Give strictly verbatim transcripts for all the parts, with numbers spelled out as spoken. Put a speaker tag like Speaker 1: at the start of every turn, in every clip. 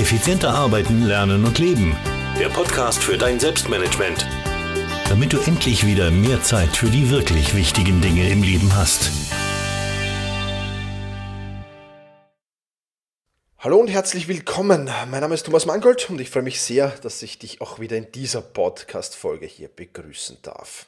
Speaker 1: Effizienter arbeiten, lernen und leben. Der Podcast für dein Selbstmanagement. Damit du endlich wieder mehr Zeit für die wirklich wichtigen Dinge im Leben hast.
Speaker 2: Hallo und herzlich willkommen. Mein Name ist Thomas Mangold und ich freue mich sehr, dass ich dich auch wieder in dieser Podcast-Folge hier begrüßen darf.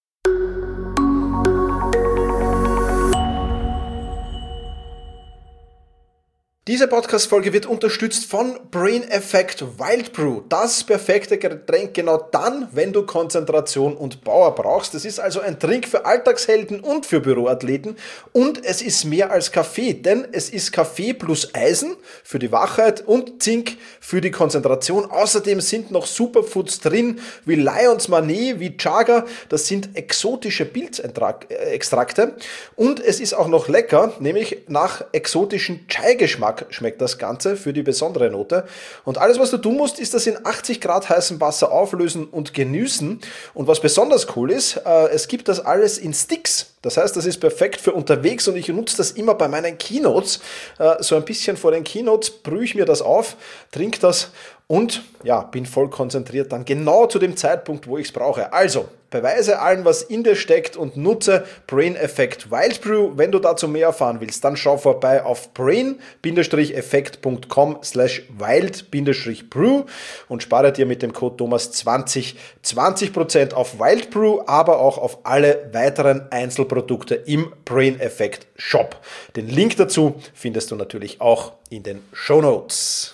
Speaker 2: Diese Podcast-Folge wird unterstützt von Brain Effect Wild Brew. Das perfekte Getränk genau dann, wenn du Konzentration und Power brauchst. Es ist also ein Trink für Alltagshelden und für Büroathleten. Und es ist mehr als Kaffee, denn es ist Kaffee plus Eisen für die Wachheit und Zink für die Konzentration. Außerdem sind noch Superfoods drin, wie Lions Mane, wie Chaga. Das sind exotische Pilzextrakte. Und es ist auch noch lecker, nämlich nach exotischen Chai-Geschmack schmeckt das Ganze für die besondere Note. Und alles, was du tun musst, ist das in achtzig Grad heißem Wasser auflösen und genießen. Und was besonders cool ist, äh, es gibt das alles in Sticks. Das heißt, das ist perfekt für unterwegs und ich nutze das immer bei meinen Keynotes. Äh, so ein bisschen vor den Keynotes brühe ich mir das auf, trinke das und ja, bin voll konzentriert dann genau zu dem Zeitpunkt, wo ich es brauche. Also, beweise allen, was in dir steckt und nutze Brain Effect Wild Brew. Wenn du dazu mehr erfahren willst, dann schau vorbei auf brain-effekt.com slash wild-brew und spare dir mit dem Code Thomas zwanzig zwanzig Prozent auf Wild Brew, aber auch auf alle weiteren Einzelprodukte im Brain Effect Shop. Den Link dazu findest du natürlich auch in den Shownotes.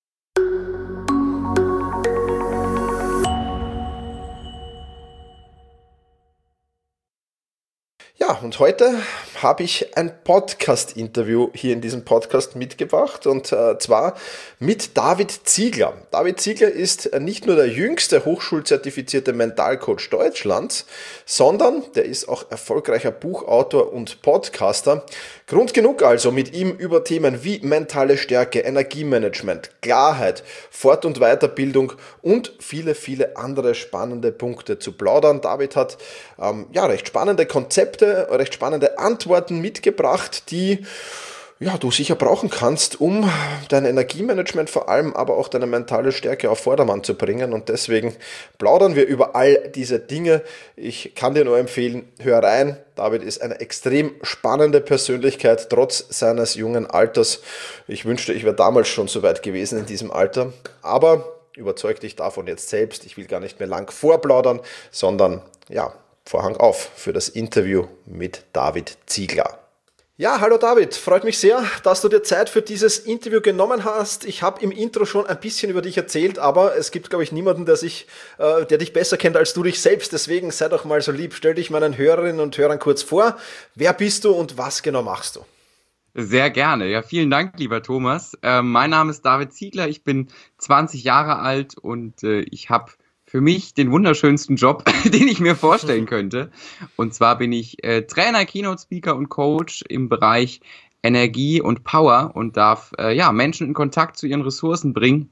Speaker 2: Ja, und heute habe ich ein Podcast-Interview hier in diesem Podcast mitgebracht und äh, zwar mit David Ziegler. David Ziegler ist nicht nur der jüngste hochschulzertifizierte Mentalcoach Deutschlands, sondern der ist auch erfolgreicher Buchautor und Podcaster. Grund genug also, mit ihm über Themen wie mentale Stärke, Energiemanagement, Klarheit, Fort- und Weiterbildung und viele, viele andere spannende Punkte zu plaudern. David hat ähm, ja recht spannende Konzepte, recht spannende Antworten mitgebracht, die ja, du sicher brauchen kannst, um dein Energiemanagement vor allem, aber auch deine mentale Stärke auf Vordermann zu bringen. Und deswegen plaudern wir über all diese Dinge. Ich kann dir nur empfehlen, hör rein. David ist eine extrem spannende Persönlichkeit, trotz seines jungen Alters. Ich wünschte, ich wäre damals schon so weit gewesen in diesem Alter. Aber überzeug dich davon jetzt selbst. Ich will gar nicht mehr lang vorplaudern, sondern ja, Vorhang auf für das Interview mit David Ziegler. Ja, hallo David, freut mich sehr, dass du dir Zeit für dieses Interview genommen hast. Ich habe im Intro schon ein bisschen über dich erzählt, aber es gibt, glaube ich, niemanden, der sich, äh, der dich besser kennt als du dich selbst. Deswegen sei doch mal so lieb, stell dich meinen Hörerinnen und Hörern kurz vor. Wer bist du und was genau machst du?
Speaker 3: Sehr gerne. Ja, vielen Dank, lieber Thomas. Äh, mein Name ist David Ziegler, ich bin zwanzig Jahre alt und äh, ich habe für mich den wunderschönsten Job, den ich mir vorstellen könnte. Und zwar bin ich äh, Trainer, Keynote-Speaker und Coach im Bereich Energie und Power und darf äh, ja, Menschen in Kontakt zu ihren Ressourcen bringen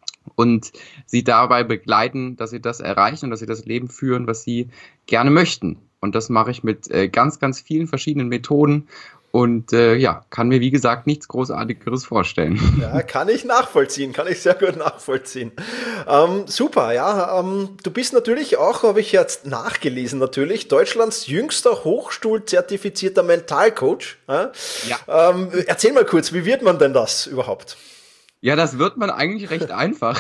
Speaker 3: und sie dabei begleiten, dass sie das erreichen und dass sie das Leben führen, was sie gerne möchten. Und das mache ich mit äh, ganz, ganz vielen verschiedenen Methoden. Und äh, ja, kann mir wie gesagt nichts Großartigeres vorstellen.
Speaker 2: Ja, kann ich nachvollziehen, kann ich sehr gut nachvollziehen. Ähm, super, ja. Ähm, du bist natürlich auch, habe ich jetzt nachgelesen natürlich, Deutschlands jüngster hochschulzertifizierter Mentalcoach. Äh? Ja. Ähm, erzähl mal kurz, wie wird man denn das überhaupt?
Speaker 3: Ja, das wird man eigentlich recht einfach.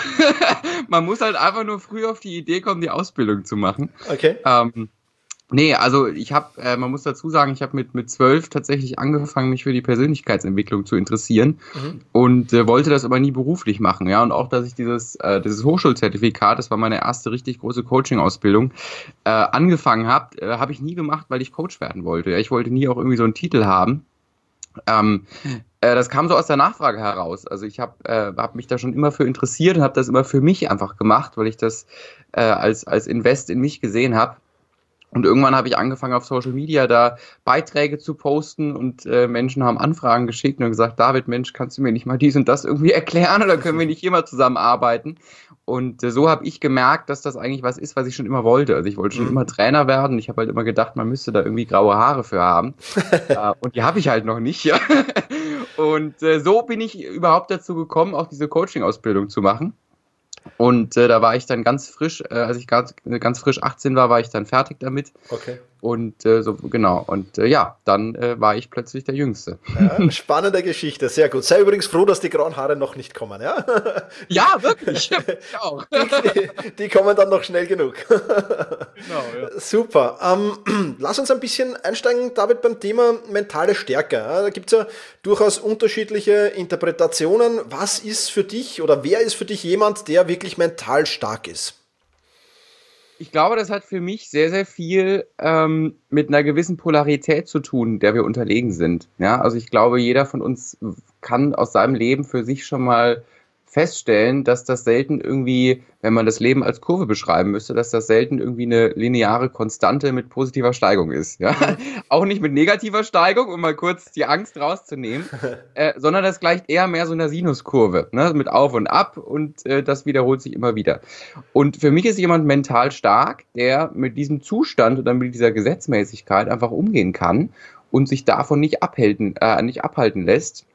Speaker 3: Man muss halt einfach nur früh auf die Idee kommen, die Ausbildung zu machen.
Speaker 2: Okay.
Speaker 3: Ähm, Nee, also ich habe, äh, man muss dazu sagen, ich habe mit mit zwölf tatsächlich angefangen, mich für die Persönlichkeitsentwicklung zu interessieren mhm. und äh, wollte das aber nie beruflich machen, ja, und auch, dass ich dieses äh, dieses Hochschulzertifikat, das war meine erste richtig große Coaching-Ausbildung, äh, angefangen habe, äh, habe ich nie gemacht, weil ich Coach werden wollte. Ja, ich wollte nie auch irgendwie so einen Titel haben. Ähm, äh, das kam so aus der Nachfrage heraus. Also ich habe äh, hab mich da schon immer für interessiert und habe das immer für mich einfach gemacht, weil ich das äh, als als Invest in mich gesehen habe. Und irgendwann habe ich angefangen, auf Social Media da Beiträge zu posten und äh, Menschen haben Anfragen geschickt und gesagt, David, Mensch, kannst du mir nicht mal dies und das irgendwie erklären oder können wir nicht hier mal zusammenarbeiten? Und äh, so habe ich gemerkt, dass das eigentlich was ist, was ich schon immer wollte. Also ich wollte schon mhm. immer Trainer werden. Ich habe halt immer gedacht, man müsste da irgendwie graue Haare für haben. äh, und die habe ich halt noch nicht. Ja. Und äh, so bin ich überhaupt dazu gekommen, auch diese Coaching-Ausbildung zu machen. Und äh, da war ich dann ganz frisch, äh, als ich ganz, ganz frisch achtzehn war, war ich dann fertig damit.
Speaker 2: Okay.
Speaker 3: Und äh, so, genau. Und äh, ja, dann äh, war ich plötzlich der Jüngste.
Speaker 2: Ja, spannende Geschichte, sehr gut. Sei übrigens froh, dass die grauen Haare noch nicht kommen, ja?
Speaker 3: Ja, wirklich. Ich auch.
Speaker 2: Die, die, die kommen dann noch schnell genug.
Speaker 3: Genau, ja.
Speaker 2: Super. Ähm, lass uns ein bisschen einsteigen, David, beim Thema mentale Stärke. Ja, da gibt es ja durchaus unterschiedliche Interpretationen. Was ist für dich oder wer ist für dich jemand, der wirklich mental stark ist?
Speaker 3: Ich glaube, das hat für mich sehr, sehr viel ähm, mit einer gewissen Polarität zu tun, der wir unterlegen sind. Ja, also ich glaube, jeder von uns kann aus seinem Leben für sich schon mal feststellen, dass das selten irgendwie, wenn man das Leben als Kurve beschreiben müsste, dass das selten irgendwie eine lineare Konstante mit positiver Steigung ist. Ja? Auch nicht mit negativer Steigung, um mal kurz die Angst rauszunehmen, äh, sondern das gleicht eher mehr so einer Sinuskurve, ne? Mit Auf und Ab, und äh, das wiederholt sich immer wieder. Und für mich ist jemand mental stark, der mit diesem Zustand oder mit dieser Gesetzmäßigkeit einfach umgehen kann und sich davon nicht abhalten, äh, nicht abhalten lässt,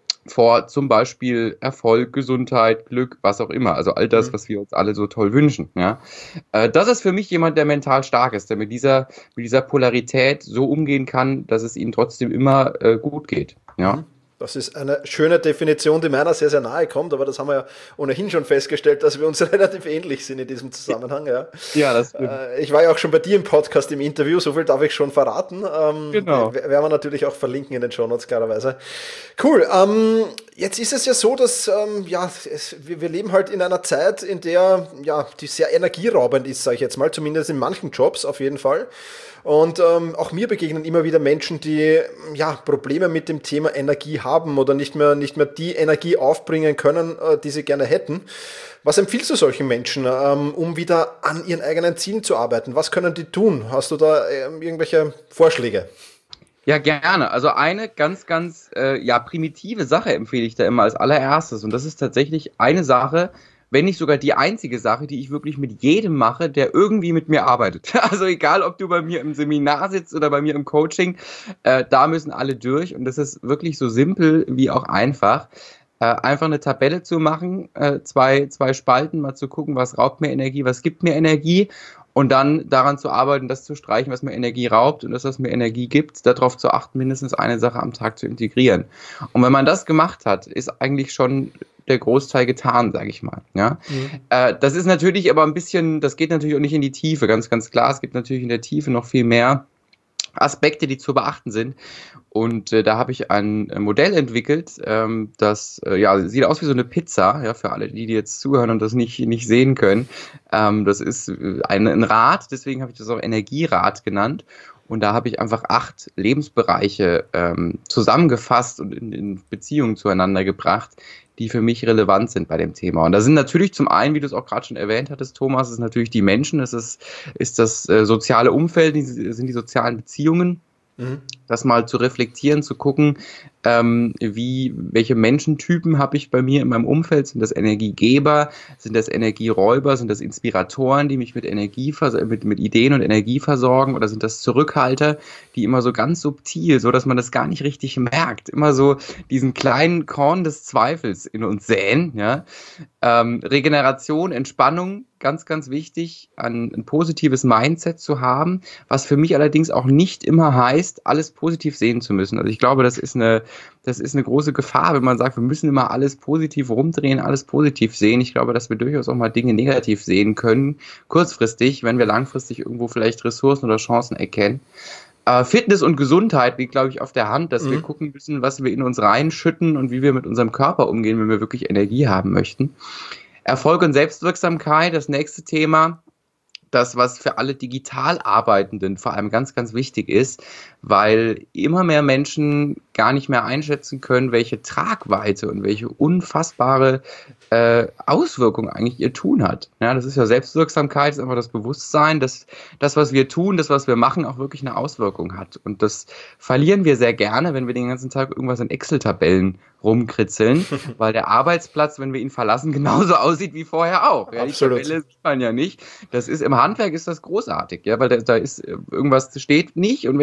Speaker 3: vor zum Beispiel Erfolg, Gesundheit, Glück, was auch immer. Also all das, was wir uns alle so toll wünschen. Ja? Äh, das ist für mich jemand, der mental stark ist, der mit dieser, mit dieser Polarität so umgehen kann, dass es ihm trotzdem immer äh, gut geht. Ja?
Speaker 2: Das ist eine schöne Definition, die meiner sehr, sehr nahe kommt, aber das haben wir ja ohnehin schon festgestellt, dass wir uns relativ ähnlich sind in diesem Zusammenhang. Ja,
Speaker 3: ja das stimmt.
Speaker 2: Ich war ja auch schon bei dir im Podcast, im Interview, so viel darf ich schon verraten.
Speaker 3: Genau.
Speaker 2: Werden wir natürlich auch verlinken in den Shownotes, klarerweise. Cool. Ähm, jetzt ist es ja so, dass ähm, ja, es, wir, wir leben halt in einer Zeit, in der ja, die sehr energieraubend ist, sage ich jetzt mal, zumindest in manchen Jobs auf jeden Fall. Und ähm, auch mir begegnen immer wieder Menschen, die ja Probleme mit dem Thema Energie haben oder nicht mehr, nicht mehr die Energie aufbringen können, äh, die sie gerne hätten. Was empfiehlst du solchen Menschen, ähm, um wieder an ihren eigenen Zielen zu arbeiten? Was können die tun? Hast du da äh, irgendwelche Vorschläge?
Speaker 3: Ja, gerne. Also eine ganz, ganz äh, ja primitive Sache empfehle ich da immer als allererstes. Und das ist tatsächlich eine Sache, wenn nicht sogar die einzige Sache, die ich wirklich mit jedem mache, der irgendwie mit mir arbeitet. Also egal, ob du bei mir im Seminar sitzt oder bei mir im Coaching, äh, da müssen alle durch. Und das ist wirklich so simpel wie auch einfach. Äh, einfach eine Tabelle zu machen, äh, zwei, zwei Spalten, mal zu gucken, was raubt mir Energie, was gibt mir Energie. Und dann daran zu arbeiten, das zu streichen, was mir Energie raubt, und das, was mir Energie gibt, darauf zu achten, mindestens eine Sache am Tag zu integrieren. Und wenn man das gemacht hat, ist eigentlich schon der Großteil getan, sage ich mal. Ja? Mhm. Äh, das ist natürlich aber ein bisschen, das geht natürlich auch nicht in die Tiefe, ganz, ganz klar. Es gibt natürlich in der Tiefe noch viel mehr Aspekte, die zu beachten sind. Und äh, da habe ich ein äh, Modell entwickelt, ähm, das äh, ja, sieht aus wie so eine Pizza, ja, für alle, die, die jetzt zuhören und das nicht, nicht sehen können. Ähm, das ist ein, ein Rad, deswegen habe ich das auch Energierad genannt. Und da habe ich einfach acht Lebensbereiche ähm, zusammengefasst und in, in Beziehungen zueinander gebracht, die für mich relevant sind bei dem Thema. Und da sind natürlich zum einen, wie du es auch gerade schon erwähnt hattest, Thomas, ist natürlich die Menschen, es ist, ist das äh, soziale Umfeld, die, sind die sozialen Beziehungen. Mhm. Das mal zu reflektieren, zu gucken, ähm, wie, welche Menschentypen habe ich bei mir in meinem Umfeld? Sind das Energiegeber? Sind das Energieräuber? Sind das Inspiratoren, die mich mit Energie, mit, mit Ideen und Energie versorgen? Oder sind das Zurückhalter, die immer so ganz subtil, so dass man das gar nicht richtig merkt, immer so diesen kleinen Korn des Zweifels in uns säen? Ja? Ähm, Regeneration, Entspannung, ganz, ganz wichtig, ein, ein positives Mindset zu haben, was für mich allerdings auch nicht immer heißt, alles positiv sehen zu müssen. Also ich glaube, das ist eine, das ist eine große Gefahr, wenn man sagt, wir müssen immer alles positiv rumdrehen, alles positiv sehen. Ich glaube, dass wir durchaus auch mal Dinge negativ sehen können, kurzfristig, wenn wir langfristig irgendwo vielleicht Ressourcen oder Chancen erkennen. Äh, Fitness und Gesundheit liegt, glaube ich, auf der Hand, dass mhm. wir gucken müssen, was wir in uns reinschütten und wie wir mit unserem Körper umgehen, wenn wir wirklich Energie haben möchten. Erfolg und Selbstwirksamkeit, das nächste Thema, das, was für alle digital Arbeitenden vor allem ganz, ganz wichtig ist, weil immer mehr Menschen gar nicht mehr einschätzen können, welche Tragweite und welche unfassbare äh, Auswirkung eigentlich ihr Tun hat. Ja, das ist ja Selbstwirksamkeit, das ist einfach das Bewusstsein, dass das, was wir tun, das, was wir machen, auch wirklich eine Auswirkung hat. Und das verlieren wir sehr gerne, wenn wir den ganzen Tag irgendwas in Excel-Tabellen rumkritzeln, weil der Arbeitsplatz, wenn wir ihn verlassen, genauso aussieht wie vorher auch. Ja, die Tabelle sieht man ja nicht. Das ist im Handwerk ist das großartig, ja, weil da, da ist irgendwas steht nicht, und wenn ich dann komme,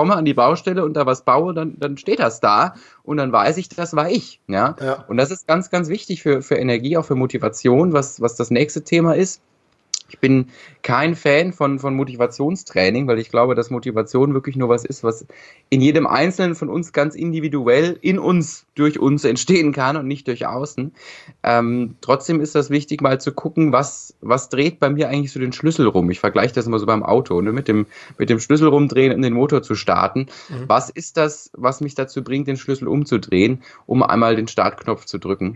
Speaker 3: komme an die Baustelle und da was baue, dann, dann steht das da und dann weiß ich, das war ich. Ja? Ja. Und das ist ganz, ganz wichtig für, für Energie, auch für Motivation, was, was das nächste Thema ist. Ich bin kein Fan von, von Motivationstraining, weil ich glaube, dass Motivation wirklich nur was ist, was in jedem Einzelnen von uns ganz individuell in uns, durch uns entstehen kann und nicht durch außen. Ähm, trotzdem ist das wichtig, mal zu gucken, was, was dreht bei mir eigentlich so den Schlüssel rum. Ich vergleiche das immer so beim Auto, ne? mit, dem, mit dem Schlüssel rumdrehen, um den Motor zu starten. Mhm. Was ist das, was mich dazu bringt, den Schlüssel umzudrehen, um einmal den Startknopf zu drücken?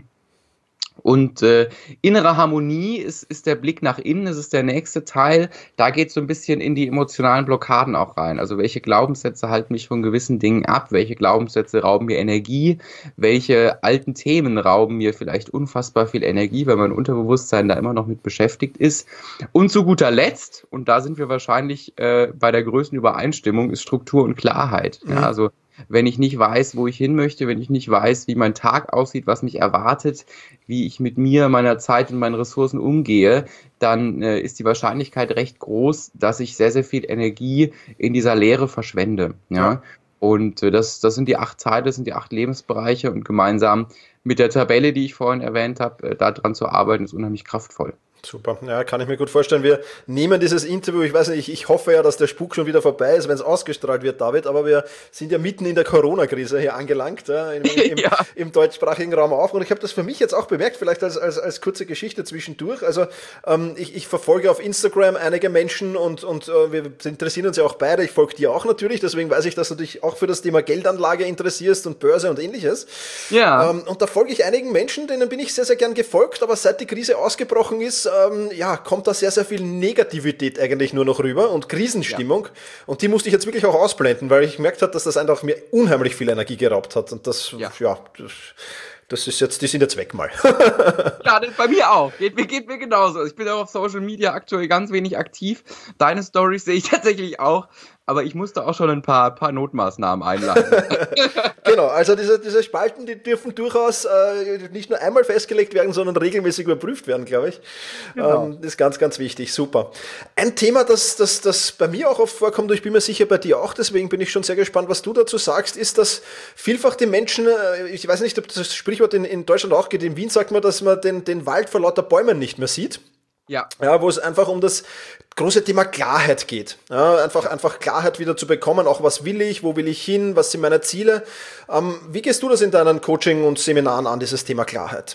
Speaker 3: Und äh, innere Harmonie ist, ist der Blick nach innen, das ist der nächste Teil. Da geht es so ein bisschen in die emotionalen Blockaden auch rein. Also welche Glaubenssätze halten mich von gewissen Dingen ab? Welche Glaubenssätze rauben mir Energie? Welche alten Themen rauben mir vielleicht unfassbar viel Energie, weil mein Unterbewusstsein da immer noch mit beschäftigt ist? Und zu guter Letzt, und da sind wir wahrscheinlich äh, bei der größten Übereinstimmung, ist Struktur und Klarheit. Mhm. Ja, also wenn ich nicht weiß, wo ich hin möchte, wenn ich nicht weiß, wie mein Tag aussieht, was mich erwartet, wie ich mit mir, meiner Zeit und meinen Ressourcen umgehe, dann äh, ist die Wahrscheinlichkeit recht groß, dass ich sehr, sehr viel Energie in dieser Leere verschwende. Ja? Ja. Und äh, das, das sind die acht Teile, das sind die acht Lebensbereiche und gemeinsam mit der Tabelle, die ich vorhin erwähnt habe, äh, daran zu arbeiten, ist unheimlich kraftvoll.
Speaker 2: Super, ja, kann ich mir gut vorstellen. Wir nehmen dieses Interview, ich weiß nicht, ich, ich hoffe ja, dass der Spuk schon wieder vorbei ist, wenn es ausgestrahlt wird, David, aber wir sind ja mitten in der Corona-Krise hier angelangt, ja, im, im, ja. im deutschsprachigen Raum auch. Und ich habe das für mich jetzt auch bemerkt, vielleicht als, als, als kurze Geschichte zwischendurch. Also ähm, ich, ich verfolge auf Instagram einige Menschen und, und äh, wir interessieren uns ja auch beide. Ich folge dir auch natürlich, deswegen weiß ich, dass du dich auch für das Thema Geldanlage interessierst und Börse und ähnliches. Ja. Ähm, und da folge ich einigen Menschen, denen bin ich sehr, sehr gern gefolgt, aber seit die Krise ausgebrochen ist, Ähm, ja, kommt da sehr, sehr viel Negativität eigentlich nur noch rüber und Krisenstimmung. Ja. Und die musste ich jetzt wirklich auch ausblenden, weil ich gemerkt habe, dass das einfach mir unheimlich viel Energie geraubt hat. Und das, ja, ja das, das ist jetzt, die sind jetzt weg mal.
Speaker 3: Ja, das bei mir auch. Geht, geht mir genauso. Ich bin auch auf Social Media aktuell ganz wenig aktiv. Deine Storys sehe ich tatsächlich auch. Aber ich musste auch schon ein paar, paar Notmaßnahmen einleiten.
Speaker 2: Genau, also diese, diese Spalten, die dürfen durchaus äh, nicht nur einmal festgelegt werden, sondern regelmäßig überprüft werden, glaube ich. Genau. Ähm, das ist ganz, ganz wichtig. Super. Ein Thema, das, das, das bei mir auch oft vorkommt, und ich bin mir sicher bei dir auch, deswegen bin ich schon sehr gespannt, was du dazu sagst, ist, dass vielfach die Menschen, äh, ich weiß nicht, ob das Sprichwort in, in Deutschland auch geht, in Wien sagt man, dass man den, den Wald vor lauter Bäumen nicht mehr sieht. Ja. Ja, wo es einfach um das große Thema Klarheit geht. Ja, einfach, einfach Klarheit wieder zu bekommen, auch was will ich, wo will ich hin, was sind meine Ziele. Ähm, wie gehst du das in deinen Coaching- und Seminaren an, dieses Thema Klarheit?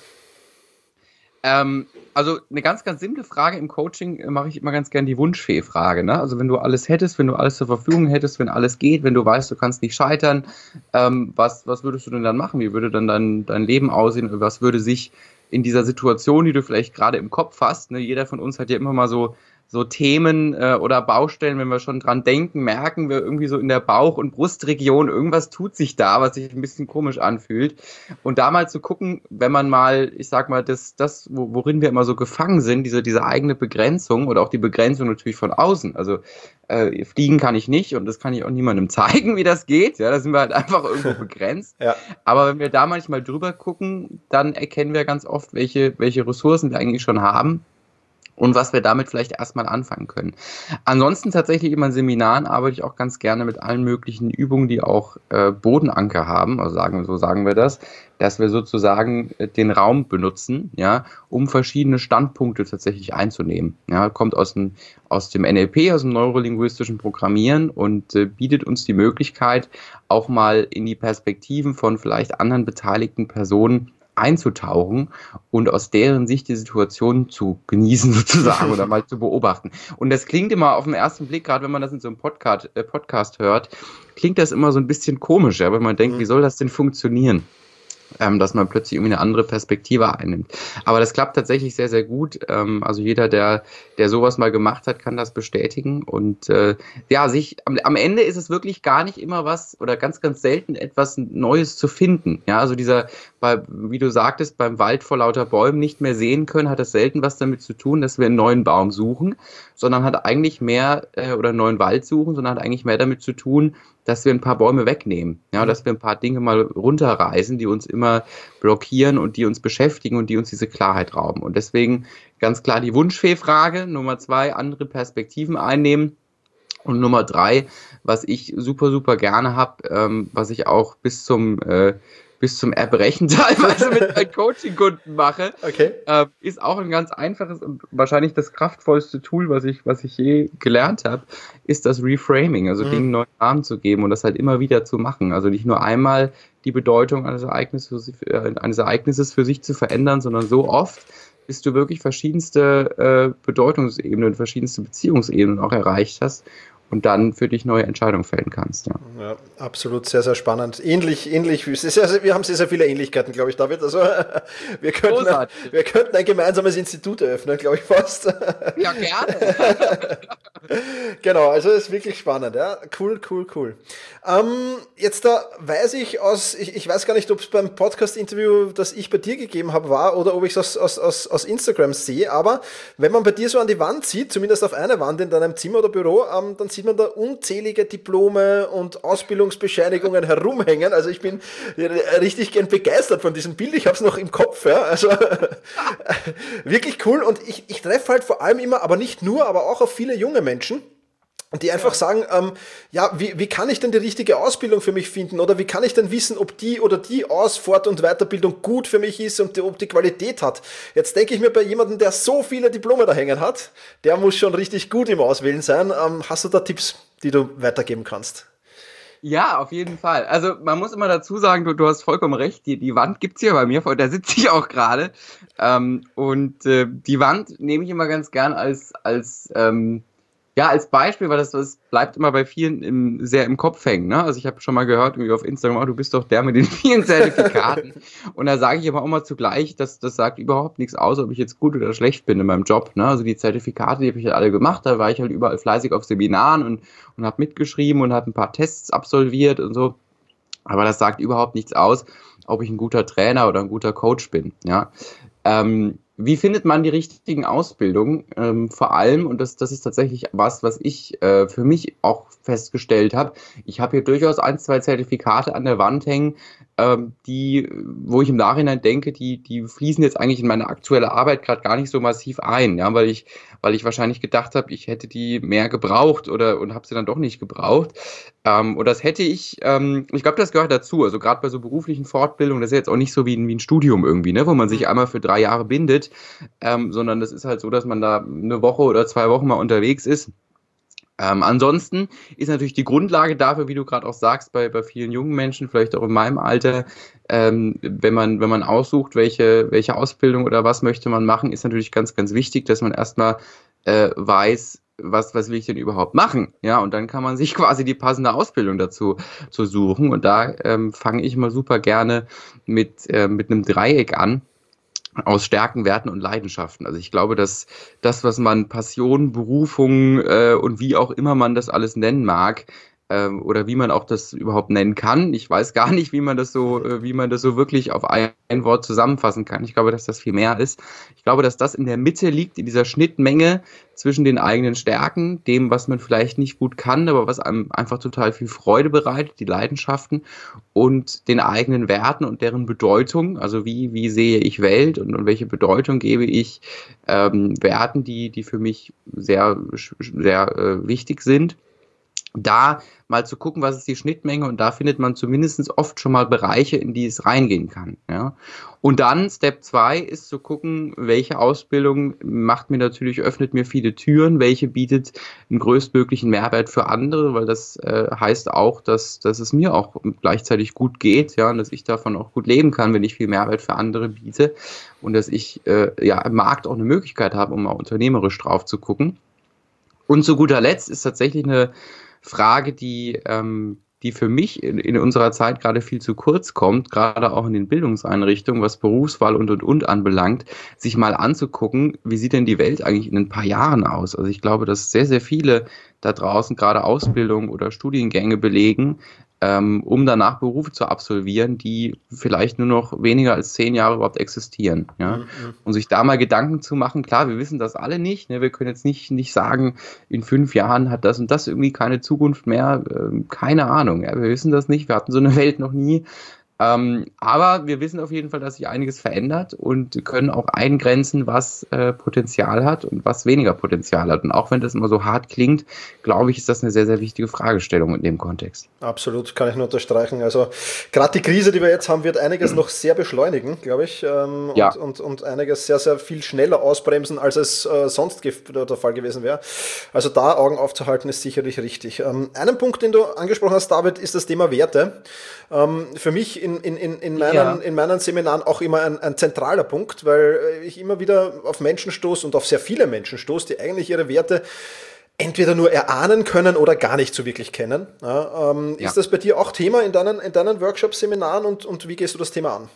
Speaker 3: Ähm, also eine ganz, ganz simple Frage im Coaching äh, mache ich immer ganz gern die Wunschfee-Frage. Ne? Also wenn du alles hättest, wenn du alles zur Verfügung hättest, wenn alles geht, wenn du weißt, du kannst nicht scheitern, ähm, was, was würdest du denn dann machen? Wie würde dann dein, dein Leben aussehen? Was würde sich in dieser Situation, die du vielleicht gerade im Kopf hast, ne? Jeder von uns hat ja immer mal so so Themen äh, oder Baustellen, wenn wir schon dran denken, merken wir irgendwie so in der Bauch- und Brustregion, irgendwas tut sich da, was sich ein bisschen komisch anfühlt. Und da mal zu gucken, wenn man mal, ich sag mal, das, das worin wir immer so gefangen sind, diese, diese eigene Begrenzung oder auch die Begrenzung natürlich von außen. Also äh, fliegen kann ich nicht und das kann ich auch niemandem zeigen, wie das geht. Ja, da sind wir halt einfach irgendwo begrenzt. Ja. Aber wenn wir da manchmal drüber gucken, dann erkennen wir ganz oft, welche, welche Ressourcen wir eigentlich schon haben. Und was wir damit vielleicht erstmal anfangen können. Ansonsten tatsächlich in meinen Seminaren arbeite ich auch ganz gerne mit allen möglichen Übungen, die auch äh, Bodenanker haben, also sagen, so sagen wir das, dass wir sozusagen äh, den Raum benutzen, ja, um verschiedene Standpunkte tatsächlich einzunehmen. Ja, kommt aus dem, aus dem N L P, aus dem neurolinguistischen Programmieren und äh, bietet uns die Möglichkeit, auch mal in die Perspektiven von vielleicht anderen beteiligten Personen einzutauchen und aus deren Sicht die Situation zu genießen sozusagen oder mal zu beobachten. Und das klingt immer auf den ersten Blick, gerade wenn man das in so einem Podcast, äh, Podcast hört, klingt das immer so ein bisschen komisch, ja, weil man denkt, mhm. wie soll das denn funktionieren? Ähm, dass man plötzlich irgendwie eine andere Perspektive einnimmt. Aber das klappt tatsächlich sehr, sehr gut. Ähm, also jeder, der, der sowas mal gemacht hat, kann das bestätigen. Und äh, ja, sich am, am Ende ist es wirklich gar nicht immer was oder ganz, ganz selten etwas Neues zu finden. Ja, also dieser, bei, wie du sagtest, beim Wald vor lauter Bäumen nicht mehr sehen können, hat das selten was damit zu tun, dass wir einen neuen Baum suchen, sondern hat eigentlich mehr, äh, oder einen neuen Wald suchen, sondern hat eigentlich mehr damit zu tun, dass wir ein paar Bäume wegnehmen, ja, dass wir ein paar Dinge mal runterreißen, die uns immer blockieren und die uns beschäftigen und die uns diese Klarheit rauben. Und deswegen ganz klar die Wunschfee-Frage, Nummer zwei, andere Perspektiven einnehmen Und Nummer drei, was ich super, super gerne habe, ähm, was ich auch bis zum, äh, bis zum Erbrechen teilweise mit meinen Coaching-Kunden mache,
Speaker 2: okay.
Speaker 3: äh, ist auch ein ganz einfaches und wahrscheinlich das kraftvollste Tool, was ich, was ich je gelernt habe, ist das Reframing, also mhm. Dingen neuen Namen zu geben und das halt immer wieder zu machen. Also nicht nur einmal die Bedeutung eines Ereignisses, eines Ereignisses für sich zu verändern, sondern so oft, bis du wirklich verschiedenste äh, Bedeutungsebenen, verschiedenste Beziehungsebenen auch erreicht hast und dann für dich neue Entscheidungen fällen kannst. Ja,
Speaker 2: ja absolut, sehr, sehr spannend. Ähnlich, ähnlich, sehr, sehr, wir haben sehr, sehr viele Ähnlichkeiten, glaube ich, David. Also wir könnten, wir könnten ein gemeinsames Institut eröffnen, glaube ich, fast.
Speaker 3: Ja, gerne.
Speaker 2: Genau, also ist wirklich spannend. Ja. Cool, cool, cool. Ähm, jetzt da weiß ich aus, ich, ich weiß gar nicht, ob es beim Podcast-Interview, das ich bei dir gegeben habe, war oder ob ich es aus, aus, aus, aus Instagram sehe, aber wenn man bei dir so an die Wand sieht, zumindest auf einer Wand in deinem Zimmer oder Büro, ähm, dann sieht man da unzählige Diplome und Ausbildungsbescheinigungen herumhängen. Also ich bin richtig gern begeistert von diesem Bild. Ich habe es noch im Kopf. Ja. Also wirklich cool. Und ich, ich treffe halt vor allem immer, aber nicht nur, aber auch auf viele junge Menschen, die einfach sagen, ähm, ja, wie, wie kann ich denn die richtige Ausbildung für mich finden oder wie kann ich denn wissen, ob die oder die Aus-, Fort- und Weiterbildung gut für mich ist und die, ob die Qualität hat. Jetzt denke ich mir bei jemandem, der so viele Diplome da hängen hat, der muss schon richtig gut im Auswählen sein. Ähm, hast du da Tipps, die du weitergeben kannst?
Speaker 3: Ja, auf jeden Fall. Also man muss immer dazu sagen, du, du hast vollkommen recht, die, die Wand gibt's hier bei mir, da sitze ich auch gerade. Ähm, und äh, die Wand nehme ich immer ganz gern als, als ähm, ja, als Beispiel, weil das, das bleibt immer bei vielen im, sehr im Kopf hängen. Ne? Also ich habe schon mal gehört, irgendwie auf Instagram, oh, du bist doch der mit den vielen Zertifikaten. Und da sage ich aber auch mal zugleich, dass das sagt überhaupt nichts aus, ob ich jetzt gut oder schlecht bin in meinem Job. Ne? Also die Zertifikate, die habe ich halt alle gemacht, da war ich halt überall fleißig auf Seminaren und, und habe mitgeschrieben und habe ein paar Tests absolviert und so. Aber das sagt überhaupt nichts aus, ob ich ein guter Trainer oder ein guter Coach bin. Ja. Ähm, Wie findet man die richtigen Ausbildungen? Ähm, vor allem, und das, das ist tatsächlich was, was ich äh, für mich auch festgestellt habe, ich habe hier durchaus ein, zwei Zertifikate an der Wand hängen, ähm, die, wo ich im Nachhinein denke, die, die fließen jetzt eigentlich in meine aktuelle Arbeit gerade gar nicht so massiv ein, ja, weil ich, weil ich wahrscheinlich gedacht habe, ich hätte die mehr gebraucht oder und habe sie dann doch nicht gebraucht. Ähm, und das hätte ich, ähm, ich glaube, das gehört dazu, also gerade bei so beruflichen Fortbildungen, das ist jetzt auch nicht so wie ein, wie ein Studium irgendwie, ne, wo man sich einmal für drei Jahre bindet, ähm, sondern das ist halt so, dass man da eine Woche oder zwei Wochen mal unterwegs ist. Ähm, ansonsten ist natürlich die Grundlage dafür, wie du gerade auch sagst, bei, bei vielen jungen Menschen, vielleicht auch in meinem Alter, ähm, wenn man, wenn man aussucht, welche, welche Ausbildung oder was möchte man machen, ist natürlich ganz, ganz wichtig, dass man erstmal äh, weiß, was, was will ich denn überhaupt machen? Ja, und dann kann man sich quasi die passende Ausbildung dazu zu suchen. Und da ähm, fange ich mal super gerne mit, äh, mit einem Dreieck an. Aus Stärken, Werten und Leidenschaften. Also ich glaube, dass das, was man Passion, Berufung äh, und wie auch immer man das alles nennen mag, äh, oder wie man auch das überhaupt nennen kann, ich weiß gar nicht, wie man das so, äh, wie man das so wirklich auf ein, ein Wort zusammenfassen kann. Ich glaube, dass das viel mehr ist. Ich glaube, dass das in der Mitte liegt, in dieser Schnittmenge zwischen den eigenen Stärken, dem, was man vielleicht nicht gut kann, aber was einem einfach total viel Freude bereitet, die Leidenschaften, und den eigenen Werten und deren Bedeutung, also wie, wie sehe ich Welt und, und welche Bedeutung gebe ich ähm, Werten, die, die für mich sehr, sehr äh, wichtig sind. Da mal zu gucken, was ist die Schnittmenge, und da findet man zumindest oft schon mal Bereiche, in die es reingehen kann. Ja. Und dann Step zwei ist zu gucken, welche Ausbildung macht mir natürlich, öffnet mir viele Türen, welche bietet einen größtmöglichen Mehrwert für andere, weil das äh, heißt auch, dass, dass es mir auch gleichzeitig gut geht, ja, und dass ich davon auch gut leben kann, wenn ich viel Mehrwert für andere biete, und dass ich äh, ja im Markt auch eine Möglichkeit habe, um mal unternehmerisch drauf zu gucken. Und zu guter Letzt ist tatsächlich eine Frage, die, ähm, die für mich in, in unserer Zeit gerade viel zu kurz kommt, gerade auch in den Bildungseinrichtungen, was Berufswahl und und und anbelangt, sich mal anzugucken, wie sieht denn die Welt eigentlich in ein paar Jahren aus? Also ich glaube, dass sehr, sehr viele da draußen gerade Ausbildung oder Studiengänge belegen, ähm, um danach Berufe zu absolvieren, die vielleicht nur noch weniger als zehn Jahre überhaupt existieren. Ja? Mhm. Und sich da mal Gedanken zu machen, klar, wir wissen das alle nicht, ne? Wir können jetzt nicht, nicht sagen, in fünf Jahren hat das und das irgendwie keine Zukunft mehr, ähm, keine Ahnung, ja? Wir wissen das nicht, wir hatten so eine Welt noch nie. Ähm, aber wir wissen auf jeden Fall, dass sich einiges verändert und können auch eingrenzen, was äh, Potenzial hat und was weniger Potenzial hat. Und auch wenn das immer so hart klingt, glaube ich, ist das eine sehr, sehr wichtige Fragestellung in dem Kontext.
Speaker 2: Absolut, kann ich nur unterstreichen. Also gerade die Krise, die wir jetzt haben, wird einiges noch sehr beschleunigen, glaube ich. Ähm,
Speaker 3: ja.
Speaker 2: und, und, und einiges sehr, sehr viel schneller ausbremsen, als es äh, sonst der Fall gewesen wäre. Also da Augen aufzuhalten, ist sicherlich richtig. Ähm, einen Punkt, den du angesprochen hast, David, ist das Thema Werte. Ähm, für mich in, in, in, in, meinen, ja. in meinen Seminaren auch immer ein, ein zentraler Punkt, weil ich immer wieder auf Menschen stoße und auf sehr viele Menschen stoße, die eigentlich ihre Werte entweder nur erahnen können oder gar nicht so wirklich kennen. Ja, ähm, ja. Ist das bei dir auch Thema in deinen, in deinen Workshops, Seminaren und, und wie gehst du das Thema an?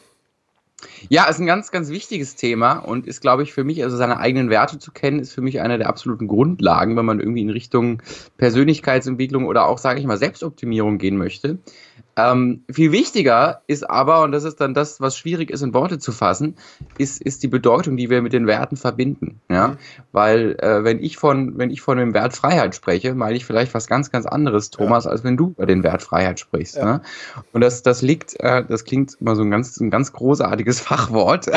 Speaker 3: Ja, ist ein ganz, ganz wichtiges Thema und ist, glaube ich, für mich, also seine eigenen Werte zu kennen, ist für mich eine der absoluten Grundlagen, wenn man irgendwie in Richtung Persönlichkeitsentwicklung oder auch, sage ich mal, Selbstoptimierung gehen möchte. Ähm, viel wichtiger ist aber, und das ist dann das, was schwierig ist in Worte zu fassen, ist, ist die Bedeutung, die wir mit den Werten verbinden. Ja? Mhm. Weil äh, wenn ich von, wenn ich von dem Wert Freiheit spreche, meine ich vielleicht was ganz, ganz anderes, Thomas, ja. als wenn du über den Wert Freiheit sprichst. Ja. Ne? Und das, das liegt, äh, das klingt immer so ein ganz, ein ganz großartiges Fachwort.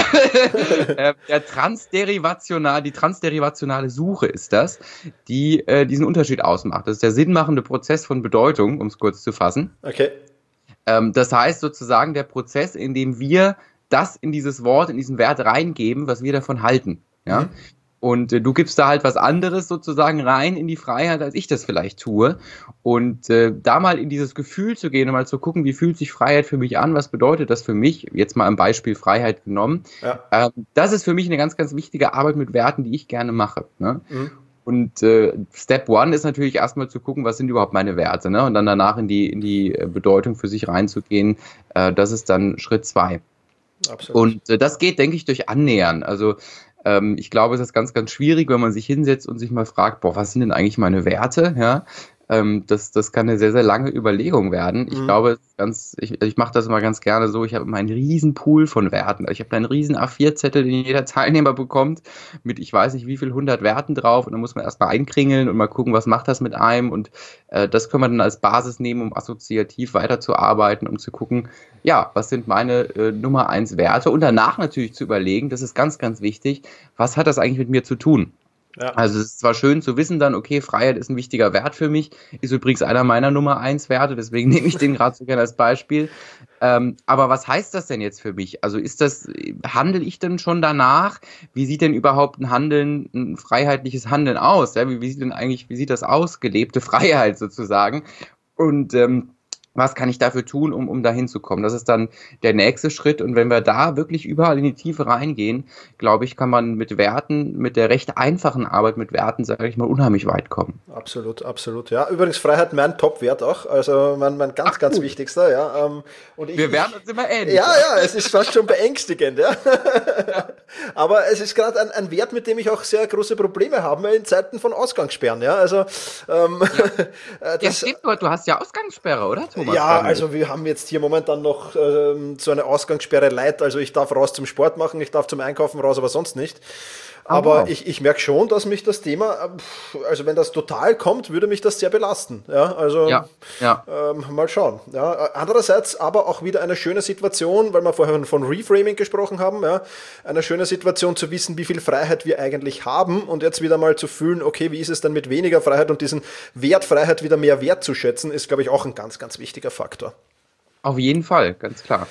Speaker 3: äh, der Transderivational, die transderivationale Suche ist das, die äh, diesen Unterschied ausmacht. Das ist der sinnmachende Prozess von Bedeutung, um es kurz zu fassen.
Speaker 2: Okay.
Speaker 3: Ähm, das heißt sozusagen der Prozess, in dem wir das in dieses Wort, in diesen Wert reingeben, was wir davon halten. Ja? Mhm. Und äh, du gibst da halt was anderes sozusagen rein in die Freiheit, als ich das vielleicht tue. Und äh, da mal in dieses Gefühl zu gehen und mal zu gucken, wie fühlt sich Freiheit für mich an, was bedeutet das für mich, jetzt mal am Beispiel Freiheit genommen. Ja. Ähm, das ist für mich eine ganz, ganz wichtige Arbeit mit Werten, die ich gerne mache. Ne? Mhm. Und äh, Step One ist natürlich erstmal zu gucken, was sind überhaupt meine Werte, ne? Und dann danach in die, in die Bedeutung für sich reinzugehen. Äh, das ist dann Schritt zwei. Absolut. Und äh, das geht, denke ich, durch Annähern. Also ähm, ich glaube, es ist ganz, ganz schwierig, wenn man sich hinsetzt und sich mal fragt, boah, was sind denn eigentlich meine Werte? Ja, ähm, das, das kann eine sehr, sehr lange Überlegung werden. Ich mhm. glaube, ganz, ich, ich mache das immer ganz gerne so, ich habe immer einen riesen Pool von Werten. Ich habe einen riesen A vier Zettel, den jeder Teilnehmer bekommt, mit ich weiß nicht wie viel hundert Werten drauf, und dann muss man erstmal einkringeln und mal gucken, was macht das mit einem, und äh, das können wir dann als Basis nehmen, um assoziativ weiterzuarbeiten, um zu gucken, ja, was sind meine äh, Nummer eins Werte, und danach natürlich zu überlegen, das ist ganz, ganz wichtig, was hat das eigentlich mit mir zu tun? Ja. Also es ist zwar schön zu wissen dann, okay, Freiheit ist ein wichtiger Wert für mich, ist übrigens einer meiner Nummer eins Werte, deswegen nehme ich den gerade so gerne als Beispiel. Ähm, aber was heißt das denn jetzt für mich? Also ist das, handle ich denn schon danach? Wie sieht denn überhaupt ein Handeln, ein freiheitliches Handeln aus? Ja, wie, wie sieht denn eigentlich, wie sieht das aus, gelebte Freiheit sozusagen? Und ähm, was kann ich dafür tun, um, um da hinzukommen? Das ist dann der nächste Schritt. Und wenn wir da wirklich überall in die Tiefe reingehen, glaube ich, kann man mit Werten, mit der recht einfachen Arbeit mit Werten, sage ich mal, unheimlich weit kommen.
Speaker 2: Absolut, absolut. Ja, übrigens Freiheit mein Top-Wert auch. Also mein, mein ganz, Ach, ganz cool. wichtigster. Ja. Ähm, und ich,
Speaker 3: wir werden uns immer ähnlich.
Speaker 2: Ja, ja, es ist fast schon beängstigend. Ja. Ja. Aber es ist gerade ein, ein Wert, mit dem ich auch sehr große Probleme habe in Zeiten von Ausgangssperren. Ja, also ähm,
Speaker 3: ja. das, ja, stimmt, du hast ja Ausgangssperre, oder, Thomas?
Speaker 2: Ja, also wir haben jetzt hier momentan noch ähm, so eine Ausgangssperre light. Also ich darf raus zum Sport machen, ich darf zum Einkaufen raus, aber sonst nicht. Aber oh, wow. ich, ich merke schon, dass mich das Thema, also wenn das total kommt, würde mich das sehr belasten. Ja, also
Speaker 3: ja, ja.
Speaker 2: Ähm, mal schauen. Ja, andererseits aber auch wieder eine schöne Situation, weil wir vorher von Reframing gesprochen haben, ja, eine schöne Situation zu wissen, wie viel Freiheit wir eigentlich haben, und jetzt wieder mal zu fühlen, okay, wie ist es denn mit weniger Freiheit, und diesen Wert Freiheit wieder mehr wertzuschätzen, ist, glaube ich, auch ein ganz, ganz wichtiger Faktor.
Speaker 3: Auf jeden Fall, ganz klar.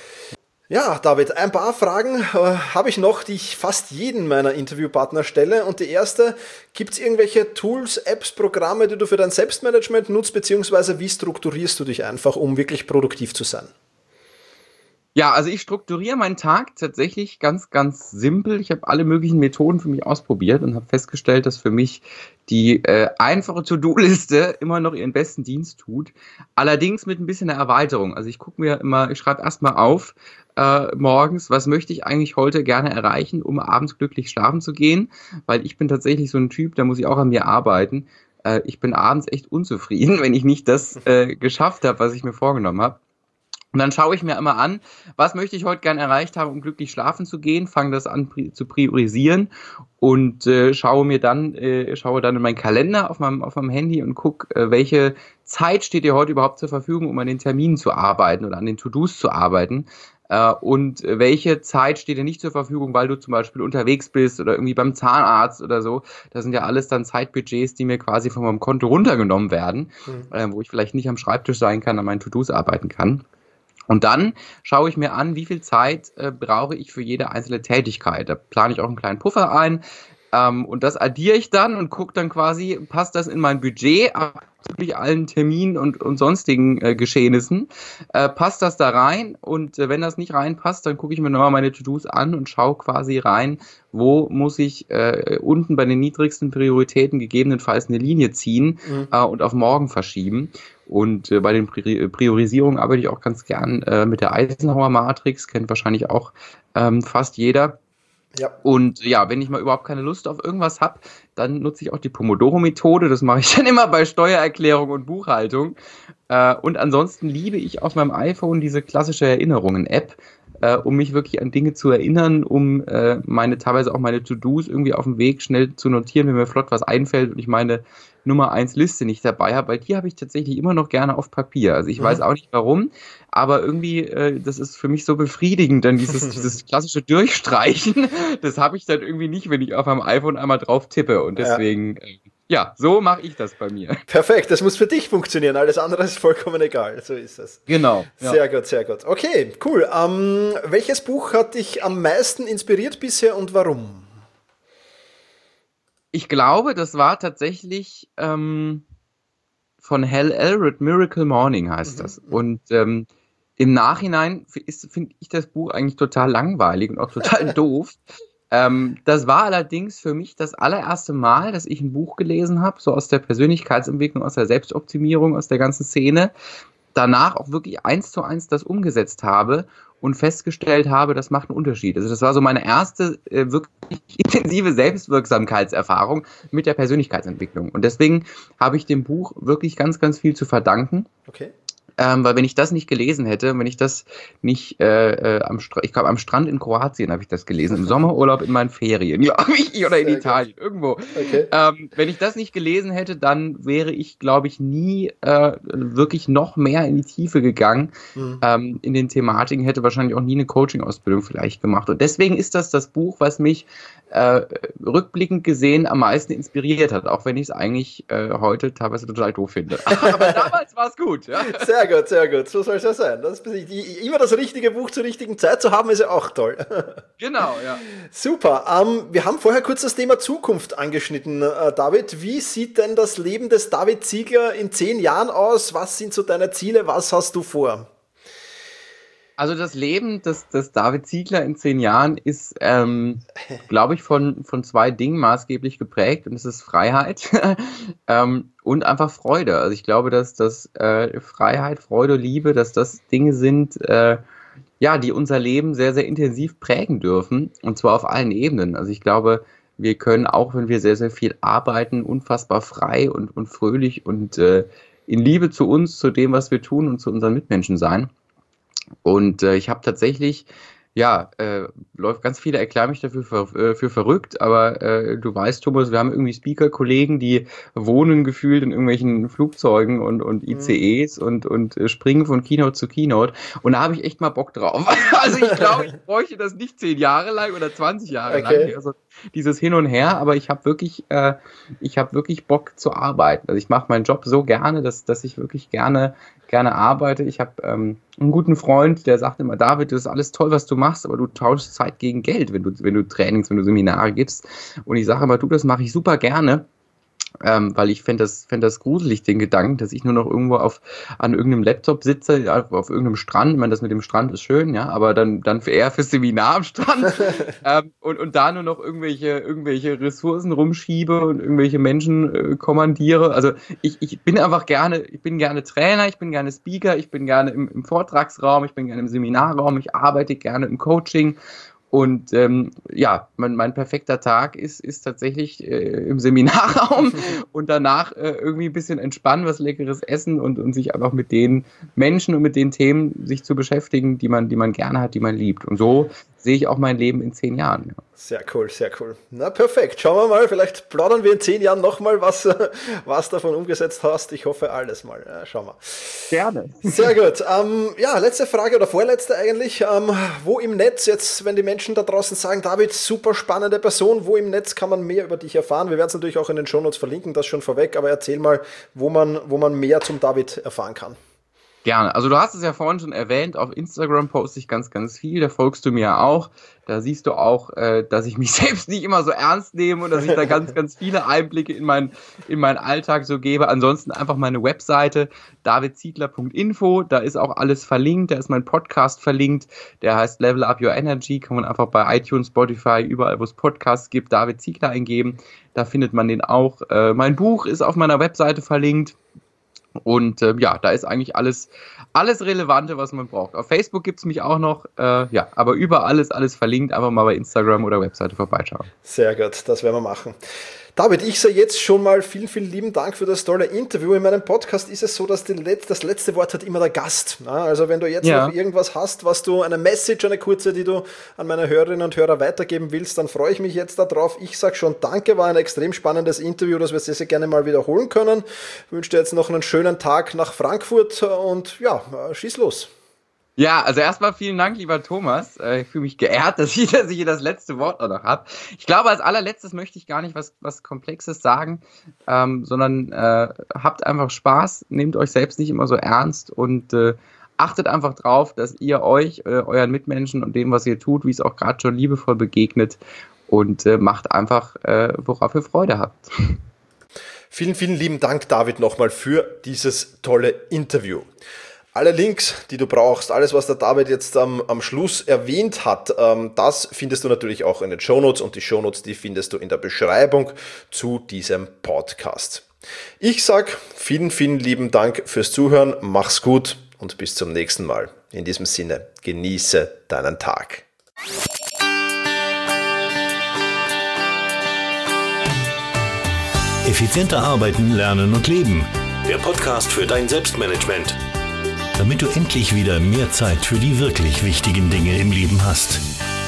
Speaker 2: Ja, David, ein paar Fragen äh, habe ich noch, die ich fast jeden meiner Interviewpartner stelle. Und die erste, gibt es irgendwelche Tools, Apps, Programme, die du für dein Selbstmanagement nutzt, beziehungsweise wie strukturierst du dich einfach, um wirklich produktiv zu sein?
Speaker 3: Ja, also ich strukturiere meinen Tag tatsächlich ganz, ganz simpel. Ich habe alle möglichen Methoden für mich ausprobiert und habe festgestellt, dass für mich die äh, einfache To-Do-Liste immer noch ihren besten Dienst tut. Allerdings mit ein bisschen einer Erweiterung. Also ich gucke mir immer, ich schreibe erstmal auf äh, morgens, was möchte ich eigentlich heute gerne erreichen, um abends glücklich schlafen zu gehen. Weil ich bin tatsächlich so ein Typ, da muss ich auch an mir arbeiten. Äh, ich bin abends echt unzufrieden, wenn ich nicht das äh, geschafft habe, was ich mir vorgenommen habe. Und dann schaue ich mir immer an, was möchte ich heute gern erreicht haben, um glücklich schlafen zu gehen, fange das an pri- zu priorisieren und äh, schaue mir dann, äh, schaue dann in meinen Kalender auf meinem, auf meinem Handy und gucke, äh, welche Zeit steht dir heute überhaupt zur Verfügung, um an den Terminen zu arbeiten oder an den To-Dos zu arbeiten. Äh, und welche Zeit steht dir nicht zur Verfügung, weil du zum Beispiel unterwegs bist oder irgendwie beim Zahnarzt oder so. Das sind ja alles dann Zeitbudgets, die mir quasi von meinem Konto runtergenommen werden, mhm. äh, wo ich vielleicht nicht am Schreibtisch sein kann, an meinen To-Dos arbeiten kann. Und dann schaue ich mir an, wie viel Zeit äh, brauche ich für jede einzelne Tätigkeit. Da plane ich auch einen kleinen Puffer ein ähm, und das addiere ich dann und gucke dann quasi, passt das in mein Budget, abzüglich allen Terminen und, und sonstigen äh, Geschehnissen, äh, passt das da rein und äh, wenn das nicht reinpasst, dann gucke ich mir nochmal meine To-Dos an und schaue quasi rein, wo muss ich äh, unten bei den niedrigsten Prioritäten gegebenenfalls eine Linie ziehen mhm. äh, und auf morgen verschieben. Und äh, bei den Pri- Priorisierungen arbeite ich auch ganz gern äh, mit der Eisenhower-Matrix, kennt wahrscheinlich auch ähm, fast jeder. Ja. Und ja, wenn ich mal überhaupt keine Lust auf irgendwas habe, dann nutze ich auch die Pomodoro-Methode. Das mache ich dann immer bei Steuererklärung und Buchhaltung. Äh, und ansonsten liebe ich auf meinem iPhone diese klassische Erinnerungen-App, äh, um mich wirklich an Dinge zu erinnern, um äh, meine teilweise auch meine To-Dos irgendwie auf dem Weg schnell zu notieren, wenn mir flott was einfällt und ich meine Nummer eins Liste nicht dabei habe, weil die habe ich tatsächlich immer noch gerne auf Papier. Also ich mhm. weiß auch nicht warum, aber irgendwie, äh, das ist für mich so befriedigend, dann dieses, dieses klassische Durchstreichen, das habe ich dann irgendwie nicht, wenn ich auf meinem iPhone einmal drauf tippe und deswegen, ja, äh, ja so mache ich das bei mir.
Speaker 2: Perfekt, das muss für dich funktionieren, alles andere ist vollkommen egal, so ist es.
Speaker 3: Genau.
Speaker 2: Sehr ja. gut, sehr gut. Okay, cool. Ähm, welches Buch hat dich am meisten inspiriert bisher und warum?
Speaker 3: Ich glaube, das war tatsächlich ähm, von Hal Elrod, Miracle Morning heißt das. Mhm. Und ähm, im Nachhinein finde ich das Buch eigentlich total langweilig und auch total doof. Ähm, das war allerdings für mich das allererste Mal, dass ich ein Buch gelesen habe, so aus der Persönlichkeitsentwicklung, aus der Selbstoptimierung, aus der ganzen Szene. Danach auch wirklich eins zu eins das umgesetzt habe und festgestellt habe, das macht einen Unterschied. Also das war so meine erste äh, wirklich intensive Selbstwirksamkeitserfahrung mit der Persönlichkeitsentwicklung. Und deswegen habe ich dem Buch wirklich ganz, ganz viel zu verdanken. Okay. Ähm, weil wenn ich das nicht gelesen hätte, wenn ich das nicht äh, äh, am Strand, ich glaube am Strand in Kroatien habe ich das gelesen, im Sommerurlaub in meinen Ferien, glaube ich, oder in Sehr Italien, gut. irgendwo. Okay. Ähm, wenn ich das nicht gelesen hätte, dann wäre ich, glaube ich, nie äh, wirklich noch mehr in die Tiefe gegangen mhm. ähm, in den Thematiken, hätte wahrscheinlich auch nie eine Coaching-Ausbildung vielleicht gemacht. Und deswegen ist das das Buch, was mich äh, rückblickend gesehen am meisten inspiriert hat, auch wenn ich es eigentlich äh, heute teilweise total doof finde. Aber damals war es gut. Ja.
Speaker 2: Sehr gut, sehr gut. So soll es ja sein. Das, die, immer das richtige Buch zur richtigen Zeit zu haben, ist ja auch toll.
Speaker 3: Genau, ja.
Speaker 2: Super. Ähm, wir haben vorher kurz das Thema Zukunft angeschnitten. Äh, David, wie sieht denn das Leben des David Ziegler in zehn Jahren aus? Was sind so deine Ziele? Was hast du vor?
Speaker 3: Also das Leben des, des David Ziegler in zehn Jahren ist, ähm, glaube ich, von, von zwei Dingen maßgeblich geprägt und das ist Freiheit ähm, und einfach Freude. Also ich glaube, dass das äh, Freiheit, Freude, Liebe, dass das Dinge sind, äh, ja, die unser Leben sehr, sehr intensiv prägen dürfen und zwar auf allen Ebenen. Also ich glaube, wir können auch, wenn wir sehr, sehr viel arbeiten, unfassbar frei und, und fröhlich und äh, in Liebe zu uns, zu dem, was wir tun und zu unseren Mitmenschen sein. Und äh, ich habe tatsächlich, ja, äh, läuft ganz viele erklären mich dafür für, äh, für verrückt, aber äh, du weißt, Thomas, wir haben irgendwie Speaker-Kollegen, die wohnen gefühlt in irgendwelchen Flugzeugen und, und I C Es mhm. und, und äh, springen von Keynote zu Keynote und da habe ich echt mal Bock drauf. Also ich glaube, ich bräuchte das nicht zehn Jahre lang oder zwanzig Jahre okay. lang, also dieses Hin und Her, aber ich habe wirklich, äh, ich habe wirklich Bock zu arbeiten. Also ich mache meinen Job so gerne, dass, dass ich wirklich gerne gerne arbeite. Ich habe ähm, einen guten Freund, der sagt immer, David, das ist alles toll, was du machst, aber du tauschst Zeit gegen Geld, wenn du, wenn du Trainings, wenn du Seminare gibst. Und ich sage immer, du, das mache ich super gerne. Ähm, weil ich fände das, fänd das gruselig, den Gedanken, dass ich nur noch irgendwo auf, an irgendeinem Laptop sitze, auf, auf irgendeinem Strand. Ich meine, das mit dem Strand ist schön, ja, aber dann, dann eher fürs Seminar am Strand ähm, und, und da nur noch irgendwelche, irgendwelche Ressourcen rumschiebe und irgendwelche Menschen äh, kommandiere. Also ich, ich bin einfach gerne, ich bin gerne Trainer, ich bin gerne Speaker, ich bin gerne im, im Vortragsraum, ich bin gerne im Seminarraum, ich arbeite gerne im Coaching. Und ähm, ja, mein, mein perfekter Tag ist, ist tatsächlich äh, im Seminarraum und danach äh, irgendwie ein bisschen entspannen, was Leckeres essen und, und sich einfach mit den Menschen und mit den Themen sich zu beschäftigen, die man, die man gerne hat, die man liebt. Und so sehe ich auch mein Leben in zehn Jahren. Ja.
Speaker 2: Sehr cool, sehr cool. Na perfekt, schauen wir mal, vielleicht plaudern wir in zehn Jahren nochmal, was, was davon umgesetzt hast. Ich hoffe alles mal. Ja, schauen wir.
Speaker 3: Gerne.
Speaker 2: Sehr gut. Ähm, ja, letzte Frage oder vorletzte eigentlich. Ähm, wo im Netz jetzt, wenn die Menschen da draußen sagen, David, super spannende Person, wo im Netz kann man mehr über dich erfahren? Wir werden es natürlich auch in den Shownotes verlinken, das schon vorweg, aber erzähl mal, wo man, wo man mehr zum David erfahren kann.
Speaker 3: Gerne. Also du hast es ja vorhin schon erwähnt, auf Instagram poste ich ganz, ganz viel, da folgst du mir ja auch. Da siehst du auch, äh, dass ich mich selbst nicht immer so ernst nehme und dass ich da ganz, ganz viele Einblicke in, mein, in meinen Alltag so gebe. Ansonsten einfach meine Webseite david ziegler punkt info, da ist auch alles verlinkt, da ist mein Podcast verlinkt, der heißt Level Up Your Energy, kann man einfach bei iTunes, Spotify, überall wo es Podcasts gibt, David Ziegler eingeben, da findet man den auch. Äh, mein Buch ist auf meiner Webseite verlinkt. Und äh, ja, da ist eigentlich alles, alles Relevante, was man braucht. Auf Facebook gibt es mich auch noch, äh, ja, aber überall ist alles verlinkt. Einfach mal bei Instagram oder Webseite vorbeischauen.
Speaker 2: Sehr gut, das werden wir machen. David, ich sage jetzt schon mal vielen, vielen lieben Dank für das tolle Interview. In meinem Podcast ist es so, dass die Let- das letzte Wort hat immer der Gast. Also wenn du jetzt ja. noch irgendwas hast, was du, eine Message, eine kurze, die du an meine Hörerinnen und Hörer weitergeben willst, dann freue ich mich jetzt darauf. Ich sage schon danke, war ein extrem spannendes Interview, das wir sehr, sehr gerne mal wiederholen können. Ich wünsche dir jetzt noch einen schönen Tag nach Frankfurt und ja, schieß los.
Speaker 3: Ja, also erstmal vielen Dank, lieber Thomas. Ich fühle mich geehrt, dass ich, dass ich hier das letzte Wort auch noch habe. Ich glaube, als allerletztes möchte ich gar nicht was, was Komplexes sagen, ähm, sondern äh, habt einfach Spaß, nehmt euch selbst nicht immer so ernst und äh, achtet einfach drauf, dass ihr euch, äh, euren Mitmenschen und dem, was ihr tut, wie es auch gerade schon liebevoll begegnet und äh, macht einfach, äh, worauf ihr Freude habt.
Speaker 2: Vielen, vielen lieben Dank, David, nochmal für dieses tolle Interview. Alle Links, die du brauchst, alles, was der David jetzt am, am Schluss erwähnt hat, ähm, das findest du natürlich auch in den Shownotes und die Shownotes, die findest du in der Beschreibung zu diesem Podcast. Ich sag vielen, vielen lieben Dank fürs Zuhören, mach's gut und bis zum nächsten Mal. In diesem Sinne, genieße deinen Tag.
Speaker 1: Effizienter arbeiten, lernen und leben. Der Podcast für dein Selbstmanagement. Damit du endlich wieder mehr Zeit für die wirklich wichtigen Dinge im Leben hast.